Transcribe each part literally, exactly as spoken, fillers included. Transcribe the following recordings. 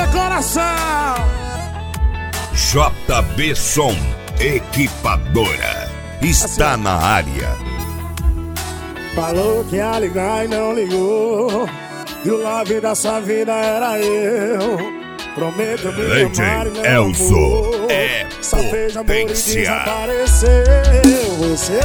coração. J B Som Equipadora está assim na área. Falou que ia ligar e não ligou, e o love da sua vida era eu. Prometo me Leite amar e não Elzo amor. é Só fez amor e potência. desapareceu. Você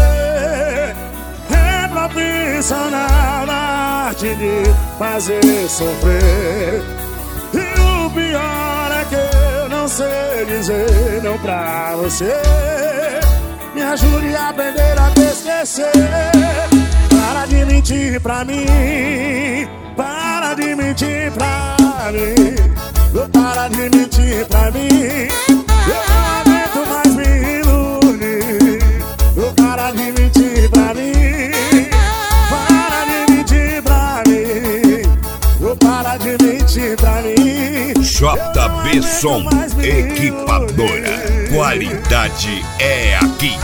é profissional na arte de fazer sofrer, e o pior é que eu não sei dizer não pra você. Me ajude a aprender a te esquecer. Para de mentir pra mim, para de mentir pra mim, para de mentir pra mim. Eu não aguento mais me iludir. Para de mentir pra mim, para de mentir pra mim, para de mentir pra mim. J B Som Equipadora, qualidade é aqui.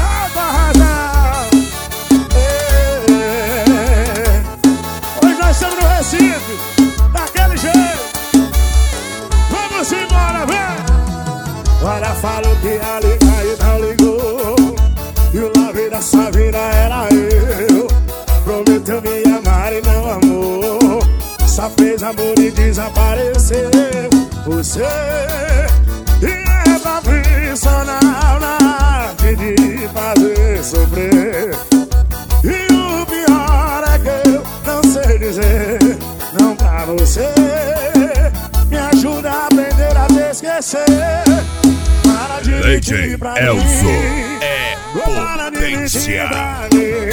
Hoje nós estamos no Recife, daquele jeito. Vamos embora, vem. Olha, falou que ia ligar e não ligou, e o love da sua vida era eu. Prometeu me amar e não amou, só fez amor e desapareceu. Você é profissional na arte de fazer sofrer, e o pior é que eu não sei dizer não pra você. Me ajuda a aprender a te esquecer. Para de Leite mentir pra Elzo mim, é para de mentir potência. pra mim.